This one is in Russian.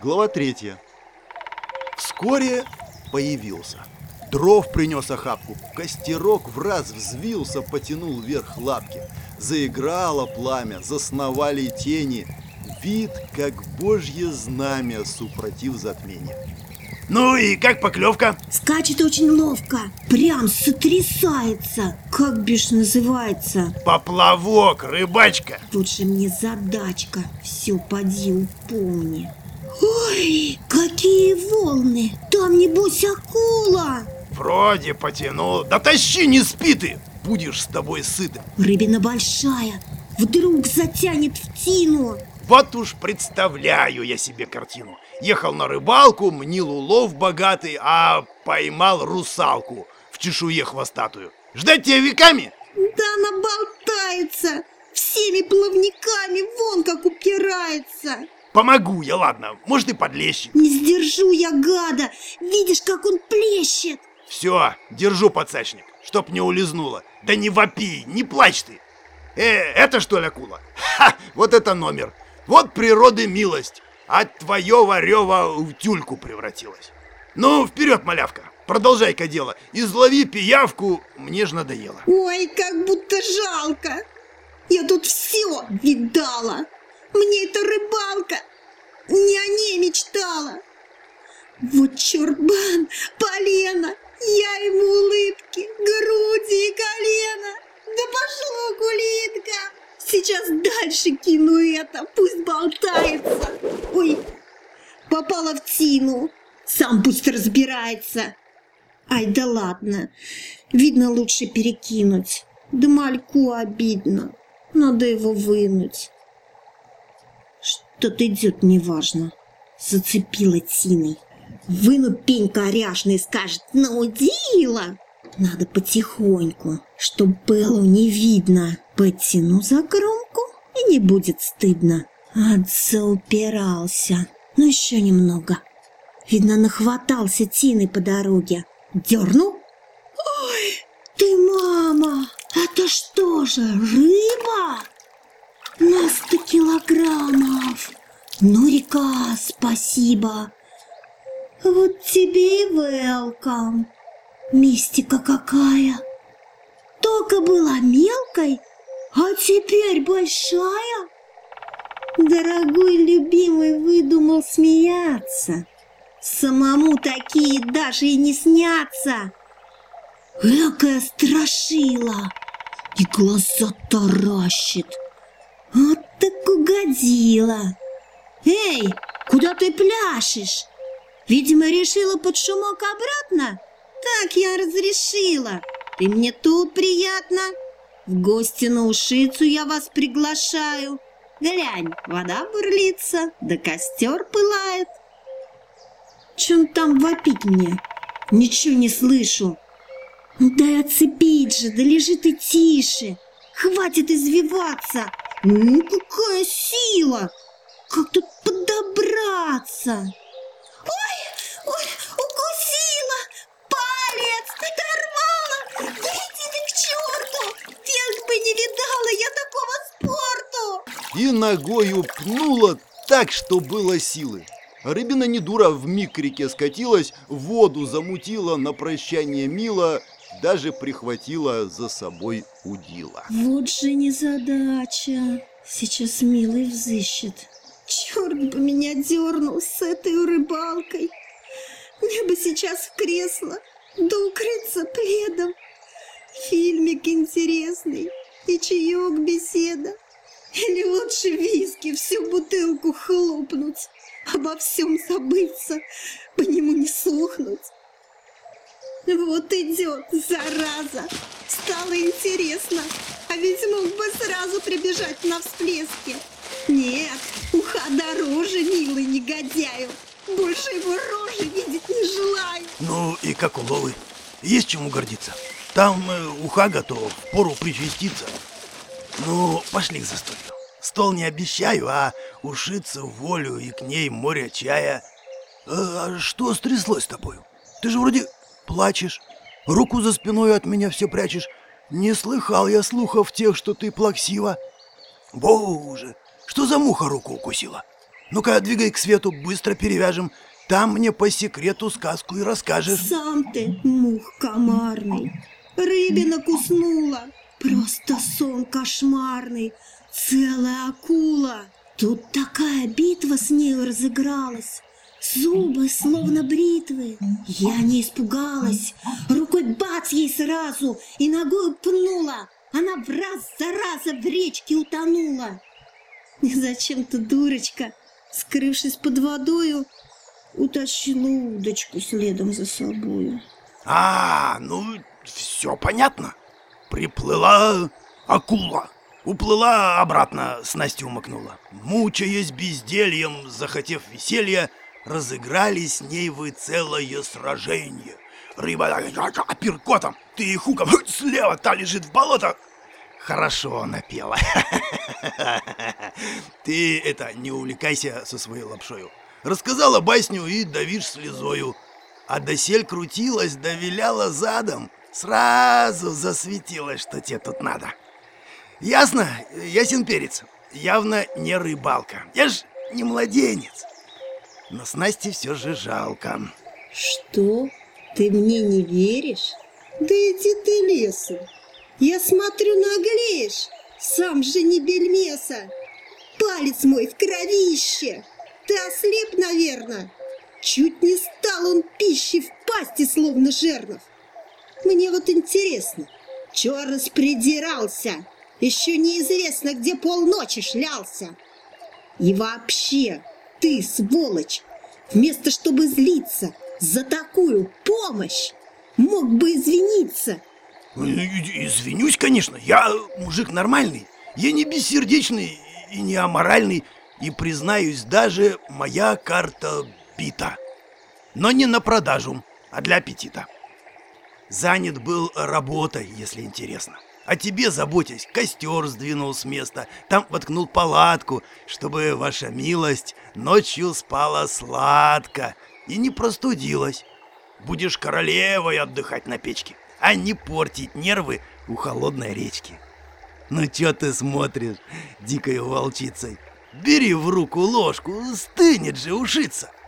Глава 3. Вскоре появился. Дров принес охапку, костерок враз взвился, потянул вверх лапки. Заиграло пламя, засновали тени. Вид, как божье знамя, супротив затмения. Ну и как поклевка? Скачет очень ловко, прям сотрясается. Как бишь называется? Поплавок, рыбачка. Вот же мне задачка, все поди упомни. Ой, какие волны! Там небось акула! Вроде потянул. Да тащи, не спи ты! Будешь с тобой сытым. Рыбина большая, вдруг затянет в тину. Вот уж представляю я себе картину. Ехал на рыбалку, мнил улов богатый, а поймал русалку в чешуе хвостатую. Ждать тебя веками? Да она болтается, всеми плавниками вон как упирается. Помогу я, ладно, может и подлещик. Не сдержу я гада, видишь, как он плещет. Все, держу подсачник, чтоб не улизнула. Да не вопи, не плачь ты. Это что ли акула? Ха, вот это номер. Вот природы милость, а твое варево в тюльку превратилось. Ну, вперед, малявка, продолжай-ка дело. Излови пиявку, мне ж надоело. Ой, как будто жалко. Я тут все видала. Мне эта рыбалка не о ней мечтала. Вот чурбан, полено, я ему улыбки, груди и колено. Да пошло, кулитка. Сейчас дальше кину это, пусть болтается. Ой, попала в тину. Сам пусть разбирается. Ай, да ладно. Видно, лучше перекинуть. Да мальку обидно. Надо его вынуть. Что-то идет неважно. Зацепила тиной. Выну пень коряжный, скажет: наудила. Надо потихоньку, чтоб было не видно. Подтяну за кромку, и не будет стыдно. Заупирался. Ну еще немного. Видно, нахватался тины по дороге. Дерну. Ой, ты, мама, это что же, рыба? На 100 килограммов. Ну, река, спасибо. Вот тебе и welcome. Мистика какая. Только была мелкой, а теперь большая. Дорогой любимый выдумал смеяться. Самому такие даже и не снятся. Экая страшила. И глаза таращит. Вот так угодила. Эй, куда ты пляшешь? Видимо, решила под шумок обратно? Так я разрешила. И мне тут приятно. В гости на Ушицу я вас приглашаю. Глянь, вода бурлится, да костер пылает. Чё там вопить мне? Ничего не слышу. Да и отцепить же, да лежи ты тише. Хватит извиваться. Ну, какая сила! Как тут подобраться? Ой, укусила! Палец оторвала! Иди ты к черту! Век бы не видала я такого спорту! И ногою пнула так, что было силы. Рыбина не дура, вмиг к реке скатилась, воду замутила, на прощание мило, даже прихватила за собой удила. Вот же незадача. Сейчас милый взыщет. Черт бы меня дернул с этой рыбалкой. Мне бы сейчас в кресло, да укрыться пледом. Фильмик интересный и чаек беседа. Или лучше виски всю бутылку хлопнуть. Обо всем забыться, по нему не сохнуть. Вот идет, зараза. Стало интересно. А ведь мог бы сразу прибежать на всплеске. Нет, уха дороже, милый негодяю. Больше его рожи видеть не желаю. Ну и как уловы? Есть чему гордиться. Там уха готова, впору причаститься. Ну, пошли к застолью. Стол не обещаю, а ушиться в волю и к ней море чая. А что стряслось с тобою? Ты же вроде плачешь, руку за спиной от меня все прячешь. Не слыхал я слухов тех, что ты плаксива. Боже, что за муха руку укусила? Ну-ка, двигай к свету, быстро перевяжем. Там мне по секрету сказку и расскажешь. Сам ты, мух комарный. Рыбина куснула. Просто сон кошмарный. Целая акула. Тут такая битва с нею разыгралась. Зубы словно бритвы. Я не испугалась. Рукой бац ей сразу и ногой пнула. Она в раз за разом в речке утонула. И зачем-то дурочка, скрывшись под водою, утащила удочку следом за собою. Ну, все понятно. Приплыла акула. Уплыла обратно, снастью умыкнула. Мучаясь бездельем, захотев веселья, разыграли с ней вы целое сражение. Рыба апперкотом, ты хуком слева, та лежит в болото. Хорошо напела. Ты не увлекайся со своей лапшою. Рассказала басню и давишь слезою. А досель крутилась, да виляла задом. Сразу засветилось, что тебе тут надо. Ясно? Ясен перец. Явно не рыбалка. Я ж не младенец. Но снасти все же жалко. Что? Ты мне не веришь? Да иди ты лесом. Я смотрю, наглеешь. Сам же не бельмеса. Палец мой в кровище. Ты ослеп, наверное. Чуть не стал он пищей в пасти, словно жернов. Мне вот интересно, чё распридирался? Еще неизвестно, где полночи шлялся. И вообще, ты, сволочь, вместо чтобы злиться за такую помощь, мог бы извиниться. Извинюсь, конечно, я мужик нормальный. Я не бессердечный и не аморальный. И, признаюсь, даже моя карта бита. Но не на продажу, а для аппетита. Занят был работой, если интересно. О тебе, заботясь, костер сдвинул с места, там воткнул палатку, чтобы ваша милость ночью спала сладко и не простудилась. Будешь королевой отдыхать на печке, а не портить нервы у холодной речки. Ну чё ты смотришь, дикой волчицей? Бери в руку ложку, стынет же ушица.